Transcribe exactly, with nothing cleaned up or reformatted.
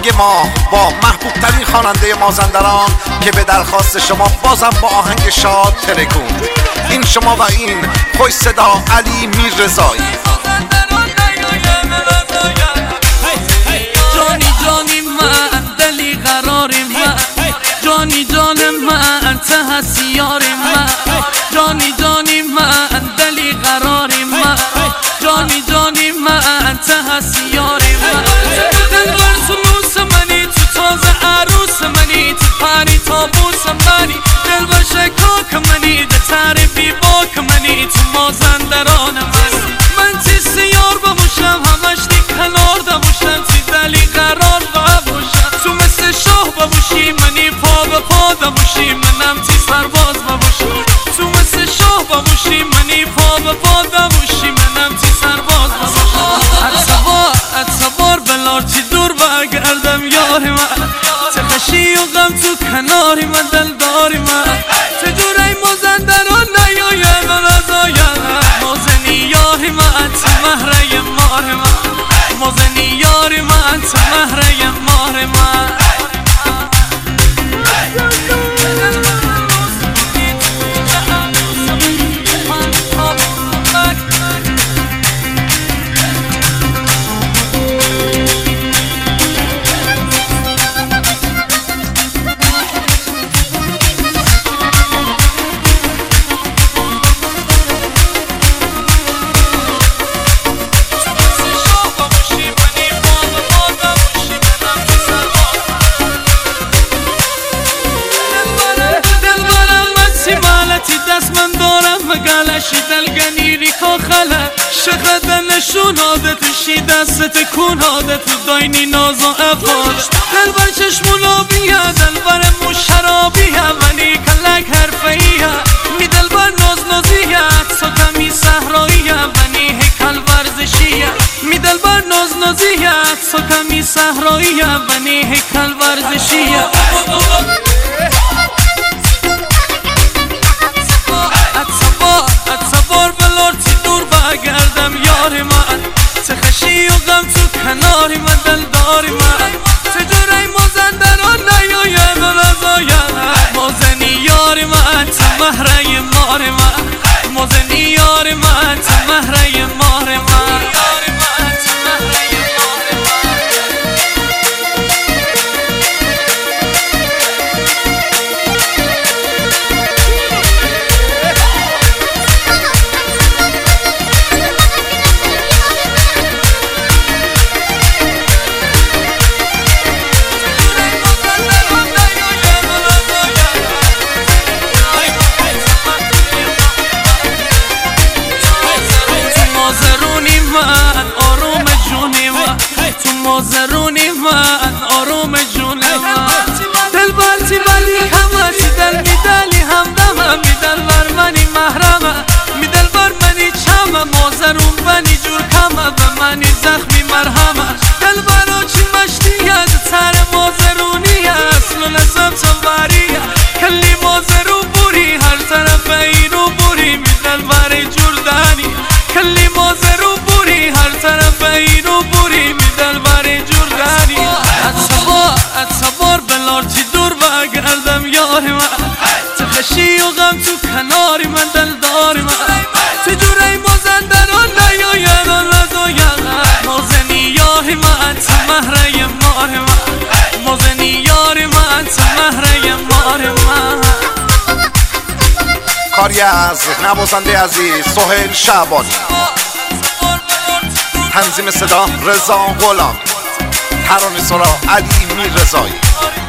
آهنگ ما با محبوب ترین خواننده مازندران که به درخواست شما بازم با آهنگ شاد ترکون. این شما و این خوش صدا علی میررضایی. جانی جانی من دلی قرار من، جانی جان من ته هستی یار من، جانی جانی من دلی قرار من، جانی جانی من ته هستی یار من. دلبر سلوس منی تو تازه عروس منی، تو پری تابوس منی، دلبر شکاک منی، ده تعریفی باک منی، تو مازندران من. من تی سیار بموشم همش دی کنار دموشم، تی دلی قرار بموشم، تو مثل شاه بموشی منی پا به پا دموشی، منم تی سرباز بموشم، تو مثل شاه بموشی منی پا به پا دموشی، منم تی سرباز بموشم. اتبار اتبار بلار تی دور برگردم یاری من، تخشی و غم تو کناری من دلداری من، چجوری مازندران نیایم رضایم، مازنی یاری من تو مهره مار من، مازنی یاری من تو مهره مار من. دست من دارم مگلشی دلگنیری که خله شقد نشون عادت شی دست تکون عادت داینی ناز و افاش، دلبر چشمون آبیه دلبر مو شرابیه ولی کلک حرفیه، می دلبر ناز نازیه اکسا کمی صحراییه ولی هیکل ورزشیه، می دلبر ناز نازیه اکسا کمی صحراییه ولی هیکل ورزشیه. گردم یاری من، تخشی و غم تو کناری من دلداری من، چجوری مازندران نیایم رضایم، مازنی یاری من تو مهره مار من، مازنی یاری من تو مهره مار من. مازرونی من آروم جونی من، دلبر تی ولی همه تی دل می دلی همدمه، می دلبر منی محرمه، می دلبر منی چمه، مازرون بنی جور کمه به منی زخمی مرهمه، دلبرو چی مشتیه تر مازرونیه اصل و نسب چنبریه، کلی مازرو بوری هر طرف اینو بوری، می دلبر جور دنی کلی مازرو بوری هر طرف اینو بوری، می دلبر جور دنی. اتبار اتبار بلار تی دور برگردم یاری من، تخشی و غم تو کناری من دلداری من، چجوری مازندران نیایم رضایم، مازنی یاری من تو مهره مار من، مازنی یاری من تو مهره مار من. کاری از نوازنده عزیز سهیل شعبانی، تنظیم صدا رضا غلام، ترانه‌سرا علی میررضایی.